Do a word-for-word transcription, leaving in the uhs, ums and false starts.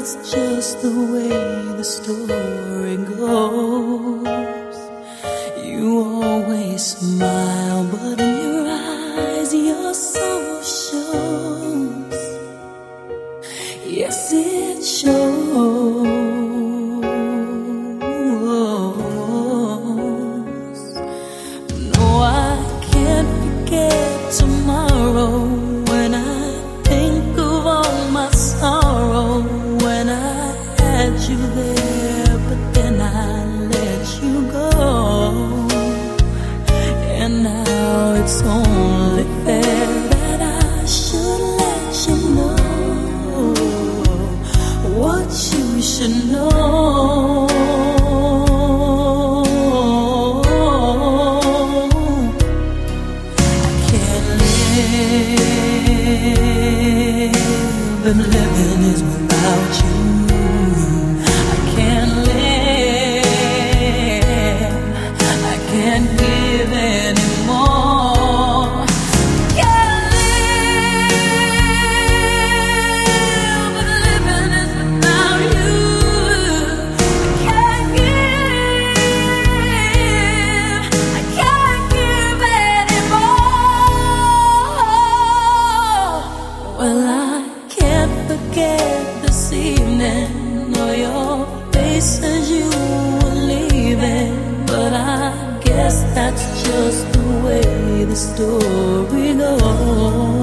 it's just the way the story goes. You always smile, but in your eyes your soul shows. Yes, it shows. No, I can't forget tomorrow when I think of all my sorrow. When I had you there, but then I let you go. And now it's only fair that I should let you know what you should know. I can't live, and living is without you. I can't live, I can't give anymore. Can't live, but living is without you. I can't give, I can't give anymore. Well, I can't forget this evening or your face as you were leaving, but I guess that's just the way the story goes.